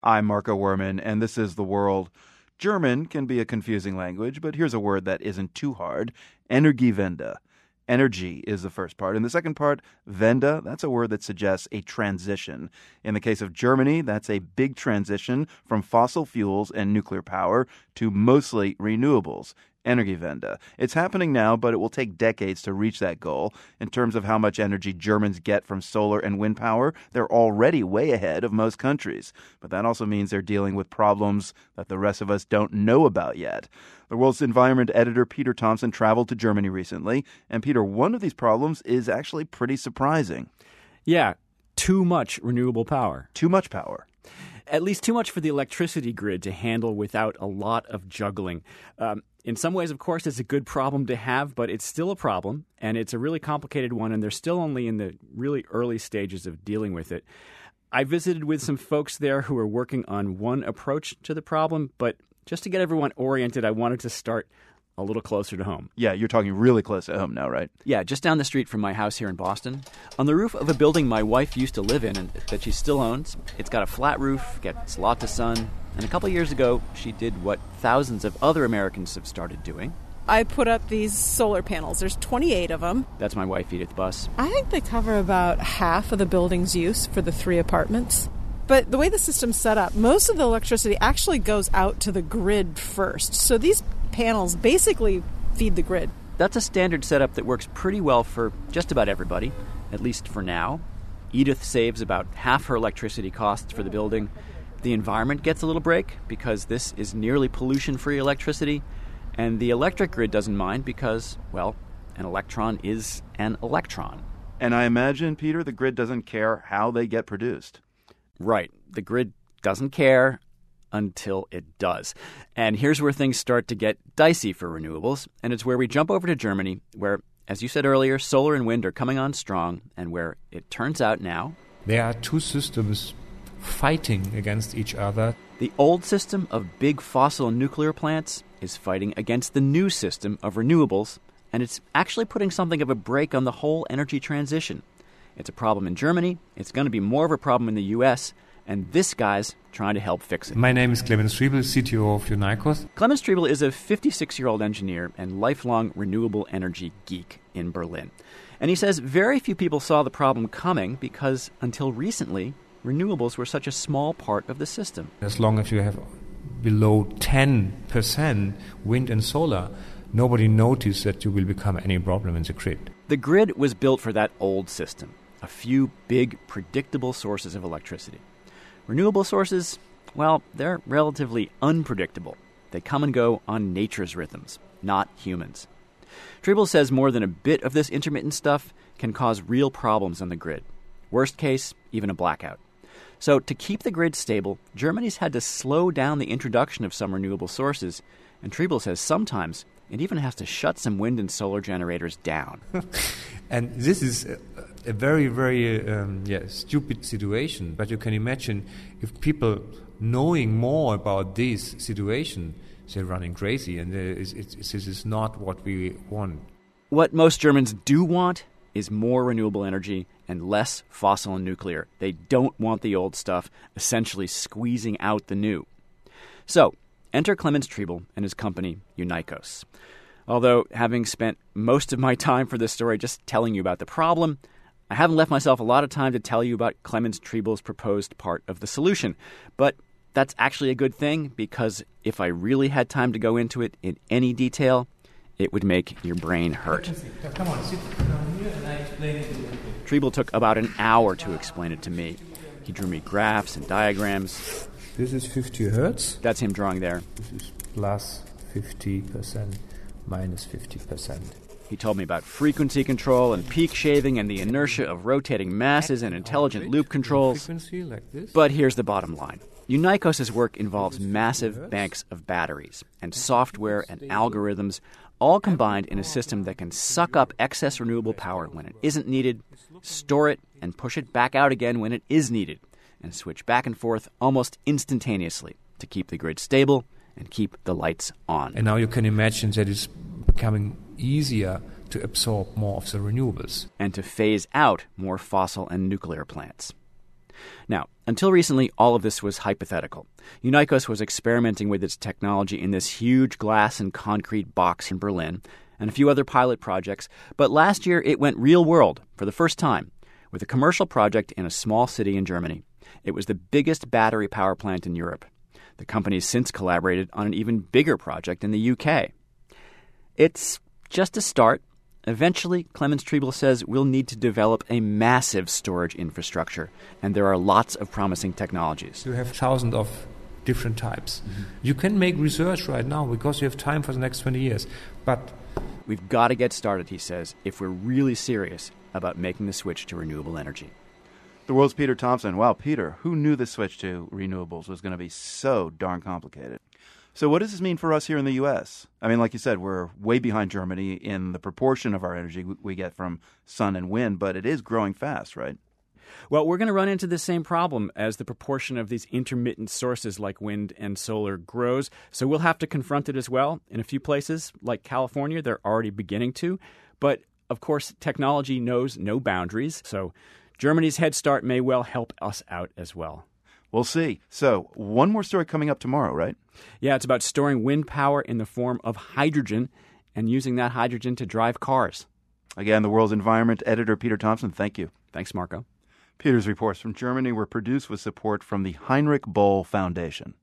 I'm Marco Werman, and this is The World. German can be a confusing language, but here's a word that isn't too hard. Energiewende. Energy is the first part. And the second part, Wende, that's a word that suggests a transition. In the case of Germany, that's a big transition from fossil fuels and nuclear power to mostly renewables. Energiewende. It's happening now, but it will take decades to reach that goal. In terms of how much energy Germans get from solar and wind power, they're already way ahead of most countries. But that also means they're dealing with problems that the rest of us don't know about yet. The World's Environment editor Peter Thompson traveled to Germany recently. And Peter, one of these problems is actually pretty surprising. Yeah, too much renewable power. Too much power. At least too much for the electricity grid to handle without a lot of juggling. In some ways, of course, it's a good problem to have, but it's still a problem, and it's a really complicated one, and they're still only in the really early stages of dealing with it. I visited with some folks there who are working on one approach to the problem, but just to get everyone oriented, I wanted to start a little closer to home. Yeah, you're talking really close to home now, right? Yeah, just down the street from my house here in Boston. On the roof of a building my wife used to live in and that she still owns. It's got a flat roof, gets lots of sun. And a couple of years ago, she did what thousands of other Americans have started doing. I put up these solar panels. There's 28 of them. That's my wife, Edith Buss. I think they cover about half of the building's use for the 3 apartments. But the way the system's set up, most of the electricity actually goes out to the grid first. So these panels basically feed the grid. That's a standard setup that works pretty well for just about everybody, at least for now. Edith saves about half her electricity costs for the building. The environment gets a little break because this is nearly pollution-free electricity. And the electric grid doesn't mind because, well, an electron is an electron. And I imagine, Peter, the grid doesn't care how they get produced. Right. The grid doesn't care until it does. And here's where things start to get dicey for renewables. And it's where we jump over to Germany, where, as you said earlier, solar and wind are coming on strong, and where it turns out now there are 2 systems fighting against each other. The old system of big fossil and nuclear plants is fighting against the new system of renewables, and it's actually putting something of a brake on the whole energy transition. It's a problem in Germany, it's going to be more of a problem in the U.S., and this guy's trying to help fix it. My name is Clemens Triebel, CTO of Unicos. Clemens Triebel is a 56-year-old engineer and lifelong renewable energy geek in Berlin. And he says very few people saw the problem coming because, until recently, renewables were such a small part of the system. As long as you have below 10% wind and solar, nobody noticed that you will become any problem in the grid. The grid was built for that old system, a few big, predictable sources of electricity. Renewable sources, well, they're relatively unpredictable. They come and go on nature's rhythms, not humans. Triebel says more than a bit of this intermittent stuff can cause real problems on the grid. Worst case, even a blackout. So to keep the grid stable, Germany's had to slow down the introduction of some renewable sources, and Triebel says sometimes it even has to shut some wind and solar generators down. And this is a very, very stupid situation. But you can imagine if people knowing more about this situation, they're running crazy, and this is not what we want. What most Germans do want is more renewable energy and less fossil and nuclear. They don't want the old stuff essentially squeezing out the new. So, enter Clemens Triebel and his company, Unicos. Although, having spent most of my time for this story just telling you about the problem, I haven't left myself a lot of time to tell you about Clemens Triebel's proposed part of the solution. But that's actually a good thing, because if I really had time to go into it in any detail, it would make your brain hurt. Come on, sit down here and I explain it. Triebel took about an hour to explain it to me. He drew me graphs and diagrams. This is 50 hertz. That's him drawing there. This is plus 50%, minus 50%. He told me about frequency control and peak shaving and the inertia of rotating masses and intelligent loop controls. But here's the bottom line. Unicos' work involves massive banks of batteries and software and algorithms, all combined in a system that can suck up excess renewable power when it isn't needed, store it, and push it back out again when it is needed, and switch back and forth almost instantaneously to keep the grid stable and keep the lights on. And now you can imagine that it's becoming easier to absorb more of the renewables. And to phase out more fossil and nuclear plants. Now, until recently, all of this was hypothetical. Unikos was experimenting with its technology in this huge glass and concrete box in Berlin and a few other pilot projects, but last year it went real world for the first time with a commercial project in a small city in Germany. It was the biggest battery power plant in Europe. The company has since collaborated on an even bigger project in the UK. It's just a start. Eventually, Clemens Triebel says we'll need to develop a massive storage infrastructure, and there are lots of promising technologies. You have thousands of different types. You can make research right now because you have time for the next 20 years. But we've got to get started, he says, if we're really serious about making the switch to renewable energy. The world's Peter Thompson. Wow, Peter, who knew the switch to renewables was going to be so darn complicated? So what does this mean for us here in the U.S.? I mean, like you said, we're way behind Germany in the proportion of our energy we get from sun and wind, but it is growing fast, right? Well, we're going to run into the same problem as the proportion of these intermittent sources like wind and solar grows. So we'll have to confront it as well. In a few places, like California, they're already beginning to. But, of course, technology knows no boundaries. So Germany's head start may well help us out as well. We'll see. So, one more story coming up tomorrow, right? Yeah, it's about storing wind power in the form of hydrogen and using that hydrogen to drive cars. Again, the World's Environment editor, Peter Thompson, thank you. Thanks, Marco. Peter's reports from Germany were produced with support from the Heinrich Böll Foundation.